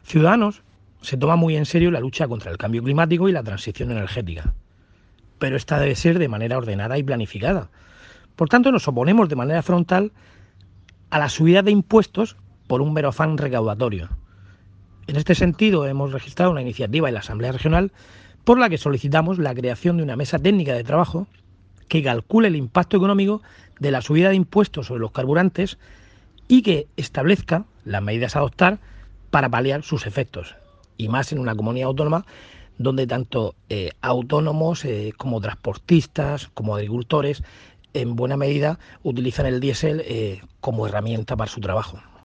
Ciudadanos se toma muy en serio la lucha contra el cambio climático y la transición energética, pero esta debe ser de manera ordenada y planificada. Por tanto, nos oponemos de manera frontal a la subida de impuestos por un mero afán recaudatorio. En este sentido, hemos registrado una iniciativa en la Asamblea Regional por la que solicitamos la creación de una mesa técnica de trabajo que calcule el impacto económico de la subida de impuestos sobre los carburantes y que establezca las medidas a adoptar para paliar sus efectos, y más en una comunidad autónoma donde tanto autónomos como transportistas, como agricultores, en buena medida utilizan el diésel como herramienta para su trabajo.